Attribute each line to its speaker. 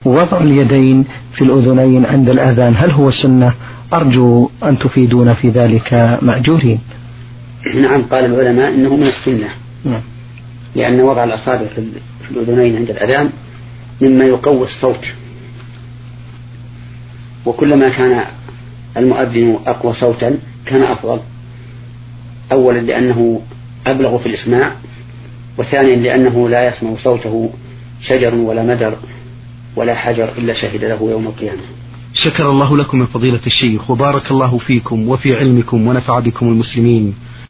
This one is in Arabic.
Speaker 1: وضع اليدين في الأذنين عند الأذان هل هو سنة؟ أرجو أن تفيدون في ذلك مأجورين.
Speaker 2: نعم، قال العلماء إنه من السنة، لأن وضع الأصابع في الأذنين عند الأذان مما يقوي الصوت، وكلما كان المؤذن أقوى صوتا كان أفضل، أولا لأنه أبلغ في الإسماع، وثانيا لأنه لا يسمع صوته شجر ولا مدر ولا حجر إلا شهد له يوم القيامة.
Speaker 3: شكر الله لكم يا فضيلة الشيخ، وبارك الله فيكم وفي علمكم ونفع بكم المسلمين.